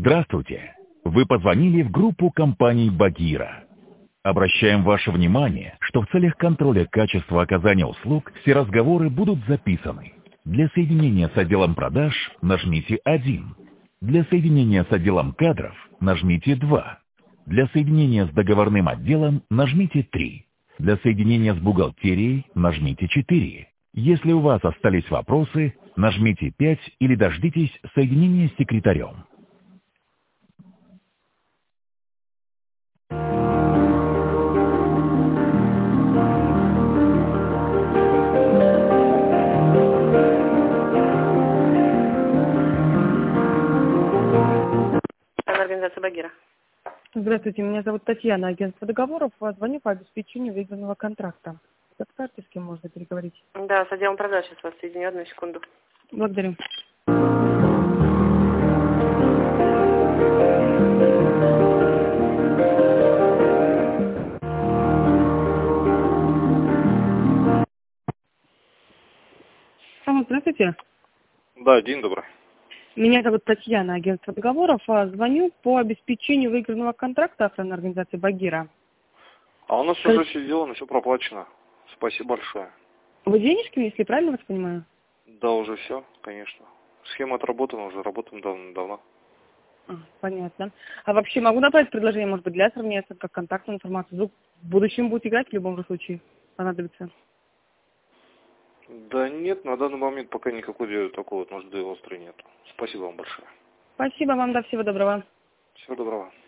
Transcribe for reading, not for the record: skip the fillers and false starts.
Здравствуйте! Вы позвонили в группу компаний «Багира». Обращаем ваше внимание, что в целях контроля качества оказания услуг все разговоры будут записаны. Для соединения с отделом продаж нажмите 1. Для соединения с отделом кадров нажмите 2. Для соединения с договорным отделом нажмите 3. Для соединения с бухгалтерией нажмите 4. Если у вас остались вопросы, нажмите 5 или дождитесь соединения с секретарем. Организация Багира. Здравствуйте, меня зовут Татьяна, агентство договоров. Звоню по обеспечению выигранного контракта. Подскажете, с кем можно переговорить? Да, с отделом продаж сейчас вас соединю, одну секунду. Благодарю. Алло, здравствуйте. Да, день добрый. Меня зовут Татьяна, агентство договоров. Звоню по обеспечению выигранного контракта охранной организации «Багира». А у нас уже все сделано, все проплачено. Спасибо большое. Вы денежки внесли, правильно вас понимаю? Да, уже все, конечно. Схема отработана, уже работаем давно. Понятно. А вообще могу направить предложение, может быть, для сравнения, как контактную информацию? Вдруг в будущем будет играть в любом же случае понадобится? Да нет, на данный момент пока никакой такой вот нужды острой нет. Спасибо вам большое. Спасибо вам, да, всего доброго. Всего доброго.